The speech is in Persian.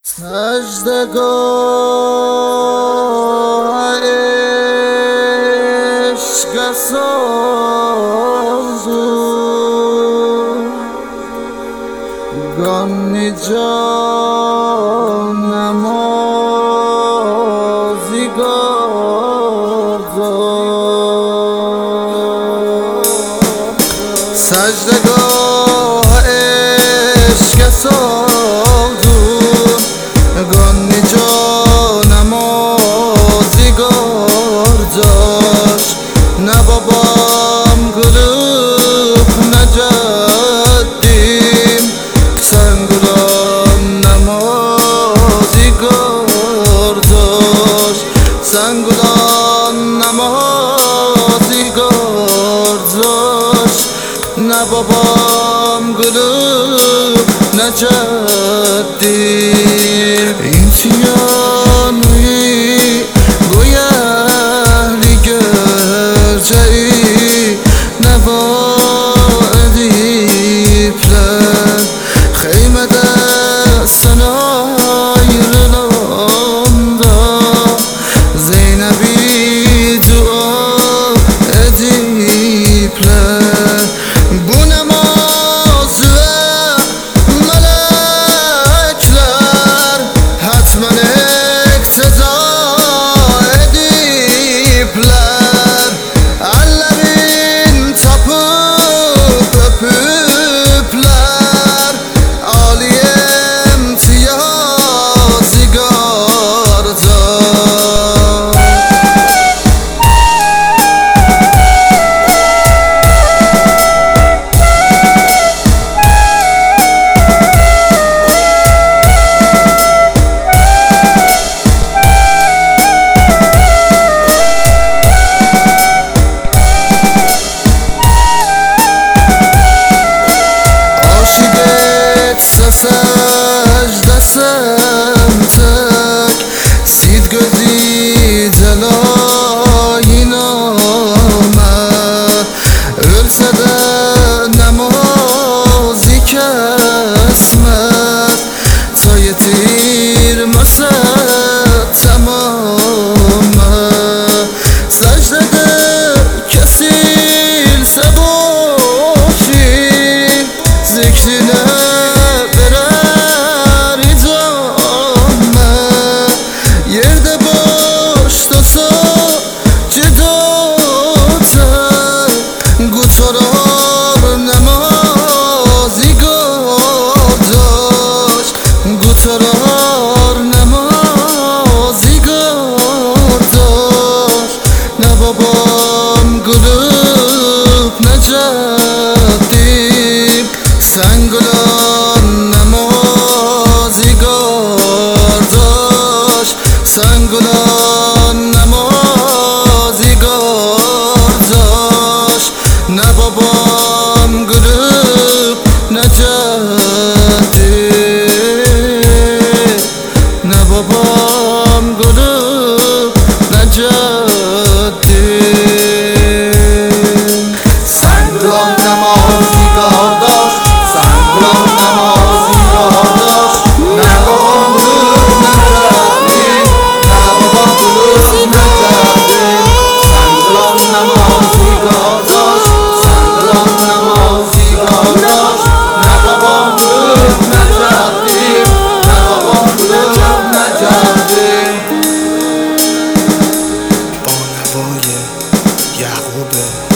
سجدگاه عشق سازو گانی جان نمازی گردان سجدگاه عشق سازو گانی جان نمازی گرداش نه بابام گلوب نجدیم سنگلان نمازی گرداش سنگلان نمازی گرداش نه بابام گلوب نجدیم این تیانوی گویلی گرجهی نوادی پلن خیمه دستن ayrılanda Zeynep'i dua edipler bu namaz ve melekler hatmen iktida edipler ellerin tapıp öpüpler aliye imtiyazı garda secde semtek sid gözü celayın ame ölse de namazı kesmez ta yetirmese tamamı secdede kesilse boşi zikrine yerde boştasa cidoter gutarar namazi gardaş gutarar namazi gardaş ne babam gülüp ne ceddim sen gülen namazi gardaş sen gülen namazi gardaş ne babam gülüp ne ceddim ne babam gülüp ne ceddim sen gülen namazi gardaş sen gülen namazi gardaş ne babam gülüp ne ceddim namazi gardaş sen gülen namazi gardaş ne babam gülüp ne ceddim ne babam gülüp ne ceddim با نوای یعقوب